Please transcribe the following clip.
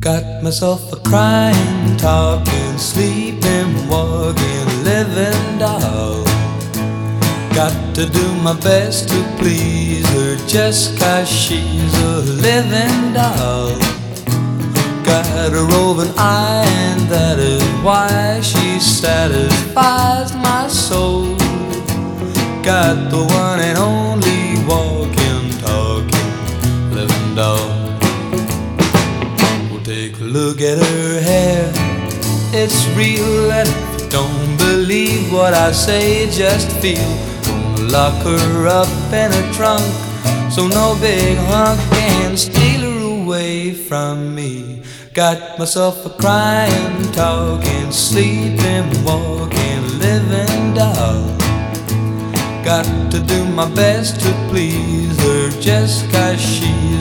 Got myself a crying, talking, sleeping, walking, living doll. Got to do my best to please her just 'cause she's a living doll. Got a roving eye and that is why she satisfies my soul. Got the one and only walking, talking, living doll. Well, take a look at her hair, it's real, and if you don't believe what I say, just feel. Gonna lock her up in a trunk so no big hunk can steal her away from me. Got myself a crying, talking, sleeping, walking, living doll. Got to do my best to please her just 'cause she's